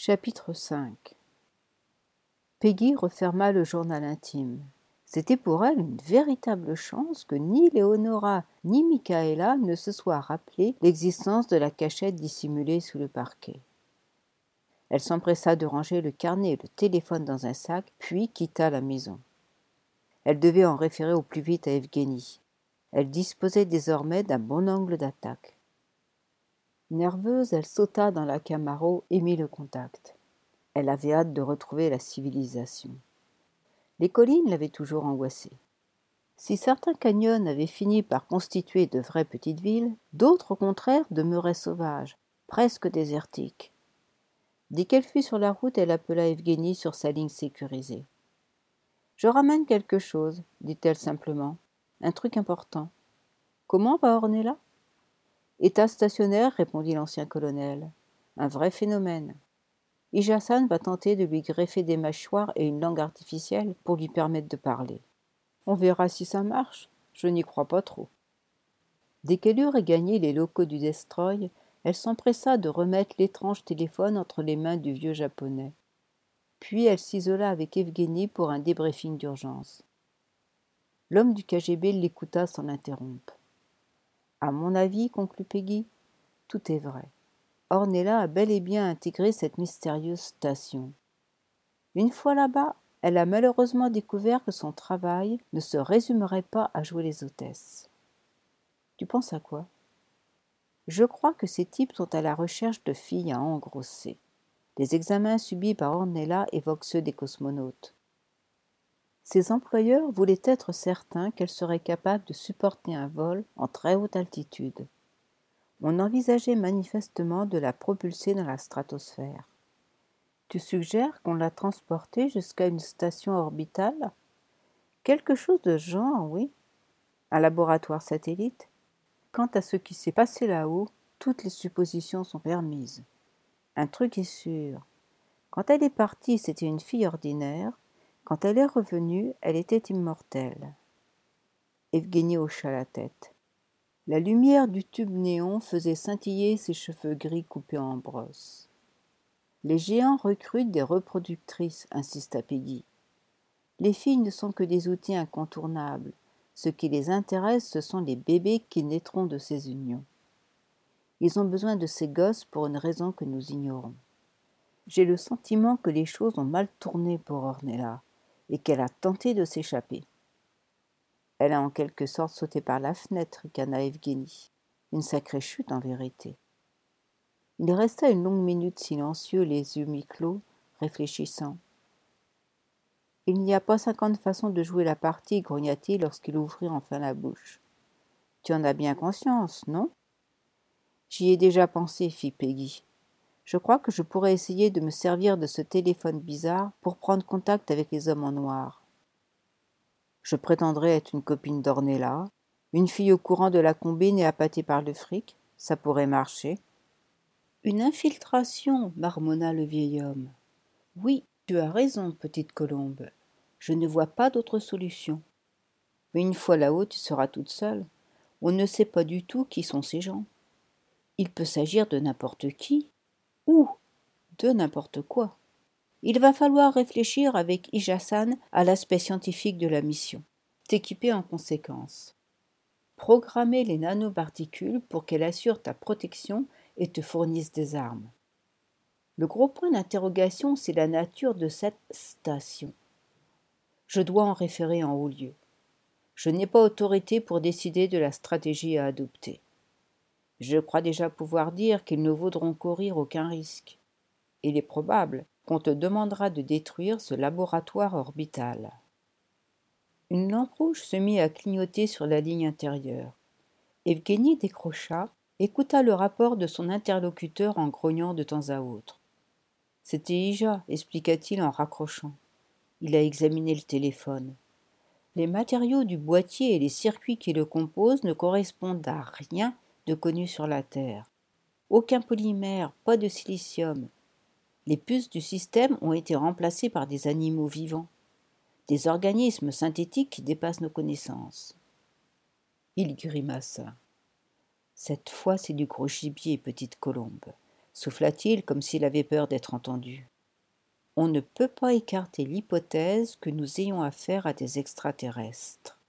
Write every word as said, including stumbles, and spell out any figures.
Chapitre cinq. Peggy referma le journal intime. C'était pour elle une véritable chance que ni Léonora ni Michaela ne se soient rappelé l'existence de la cachette dissimulée sous le parquet. Elle s'empressa de ranger le carnet et le téléphone dans un sac, puis quitta la maison. Elle devait en référer au plus vite à Evguénie. Elle disposait désormais d'un bon angle d'attaque. Nerveuse, elle sauta dans la Camaro et mit le contact. Elle avait hâte de retrouver la civilisation. Les collines l'avaient toujours angoissée. Si certains canyons avaient fini par constituer de vraies petites villes, d'autres au contraire demeuraient sauvages, presque désertiques. Dès qu'elle fut sur la route, elle appela Evguénie sur sa ligne sécurisée. « Je ramène quelque chose, dit-elle simplement. Un truc important. Comment va Ornella ? État stationnaire, répondit l'ancien colonel. Un vrai phénomène. Ijassan va tenter de lui greffer des mâchoires et une langue artificielle pour lui permettre de parler. On verra si ça marche, je n'y crois pas trop. Dès qu'elle eut regagné les locaux du Destroy, elle s'empressa de remettre l'étrange téléphone entre les mains du vieux japonais. Puis elle s'isola avec Evguénie pour un débriefing d'urgence. L'homme du K G B l'écouta sans l'interrompre. « À mon avis, conclut Peggy, tout est vrai. Ornella a bel et bien intégré cette mystérieuse station. Une fois là-bas, elle a malheureusement découvert que son travail ne se résumerait pas à jouer les hôtesses. Tu penses à quoi ? Je crois que ces types sont à la recherche de filles à engrosser. Les examens subis par Ornella évoquent ceux des cosmonautes. Ses employeurs voulaient être certains qu'elle serait capable de supporter un vol en très haute altitude. On envisageait manifestement de la propulser dans la stratosphère. Tu suggères qu'on l'a transportée jusqu'à une station orbitale ? Quelque chose de genre, oui. Un laboratoire satellite ? Quant à ce qui s'est passé là-haut, toutes les suppositions sont permises. Un truc est sûr. Quand elle est partie, c'était une fille ordinaire. Quand elle est revenue, elle était immortelle. Evguénie hocha la tête. La lumière du tube néon faisait scintiller ses cheveux gris coupés en brosse. Les géants recrutent des reproductrices, insista Peggy. Les filles ne sont que des outils incontournables. Ce qui les intéresse, ce sont les bébés qui naîtront de ces unions. Ils ont besoin de ces gosses pour une raison que nous ignorons. J'ai le sentiment que les choses ont mal tourné pour Ornella et qu'elle a tenté de s'échapper. Elle a en quelque sorte sauté par la fenêtre, ricana Evguénie. Une sacrée chute en vérité. Il resta une longue minute silencieux, les yeux mi-clos, réfléchissant. « Il n'y a pas cinquante façons de jouer la partie, grogna-t-il lorsqu'il ouvrit enfin la bouche. Tu en as bien conscience, non ? J'y ai déjà pensé, fit Peggy. Je crois que je pourrais essayer de me servir de ce téléphone bizarre pour prendre contact avec les hommes en noir. Je prétendrais être une copine d'Ornella, une fille au courant de la combine et appâtée par le fric, ça pourrait marcher. Une infiltration, marmonna le vieil homme. Oui, tu as raison, petite colombe. Je ne vois pas d'autre solution. Mais une fois là-haut, tu seras toute seule. On ne sait pas du tout qui sont ces gens. Il peut s'agir de n'importe qui, ou de n'importe quoi. Il va falloir réfléchir avec Ijassan à l'aspect scientifique de la mission, t'équiper en conséquence. Programmer les nanoparticules pour qu'elles assurent ta protection et te fournissent des armes. Le gros point d'interrogation, c'est la nature de cette station. Je dois en référer en haut lieu. Je n'ai pas autorité pour décider de la stratégie à adopter. Je crois déjà pouvoir dire qu'ils ne vaudront courir aucun risque. Il est probable qu'on te demandera de détruire ce laboratoire orbital. Une lampe rouge se mit à clignoter sur la ligne intérieure. Evguénie décrocha, écouta le rapport de son interlocuteur en grognant de temps à autre. C'était Ija, expliqua-t-il en raccrochant. Il a examiné le téléphone. Les matériaux du boîtier et les circuits qui le composent ne correspondent à rien de connu sur la Terre. Aucun polymère, pas de silicium. Les puces du système ont été remplacées par des animaux vivants, des organismes synthétiques qui dépassent nos connaissances. Il grimaça. Cette fois, c'est du gros gibier, petite colombe. souffla-t-il comme s'il avait peur d'être entendu. On ne peut pas écarter l'hypothèse que nous ayons affaire à des extraterrestres.